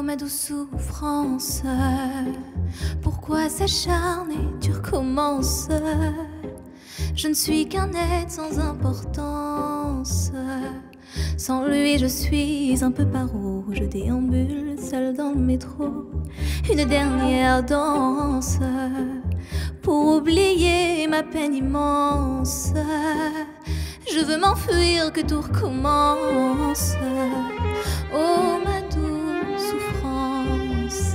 Oh ma douce souffrance, pourquoi s'acharner, tu recommences? Je ne suis qu'un être sans importance. Sans lui je suis un peu paro. Je déambule seule dans le métro. Une dernière danse pour oublier ma peine immense. Je veux m'enfuir, que tout recommence. Oh ma douce souffrance.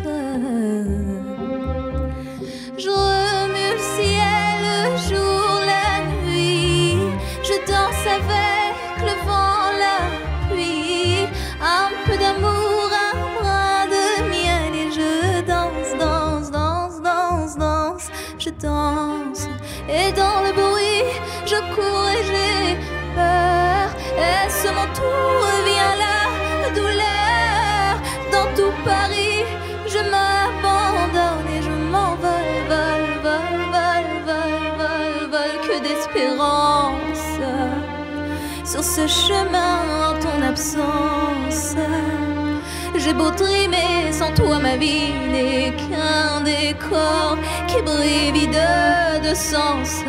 Je remue le ciel, le jour, la nuit. Je danse avec le vent, la pluie. Un peu d'amour, un brin de miel. Et je danse, danse, danse, danse, danse. Je danse, et dans le bruit je cours et j'ai peur. Est-ce mon tour? Vient la douleur. Dans tout Paris je m'abandonne et je m'envole, vol, vol, vol, vol, vol, vol. Que d'espérance sur ce chemin en ton absence. J'ai beau trimer, sans toi ma vie n'est qu'un décor qui brille vide de sens.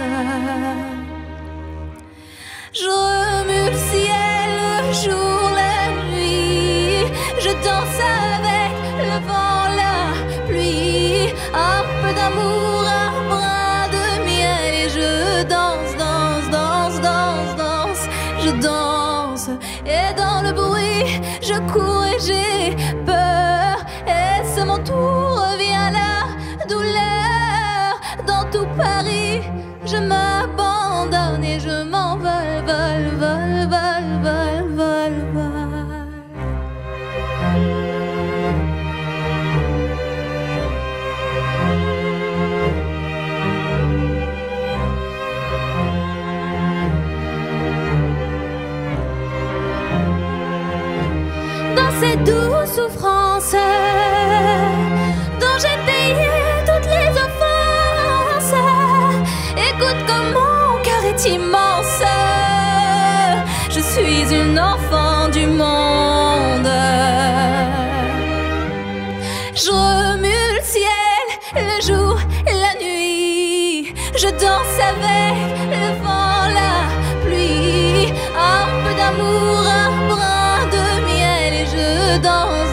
Je remue le ciel, le jour, la nuit. Je danse avec le vent, la pluie. Un peu d'amour, un brin de miel. Et je danse, danse, danse, danse, danse. Je danse, et dans le bruit je cours et j'ai peur. Est-ce mon tour? Vient la douleur. Dans tout Paris je m'abandonne et je m'envole, vol, vol, vol, vol, vol, vol. Dans cette douce souffrance dont j'ai payé toutes les offenses, écoute comme mon cœur est immense. Je suis une enfant du monde. Je remue le ciel, le jour, la nuit. Je danse avec le vent, la pluie. Un peu d'amour, un brin de miel. Et je danse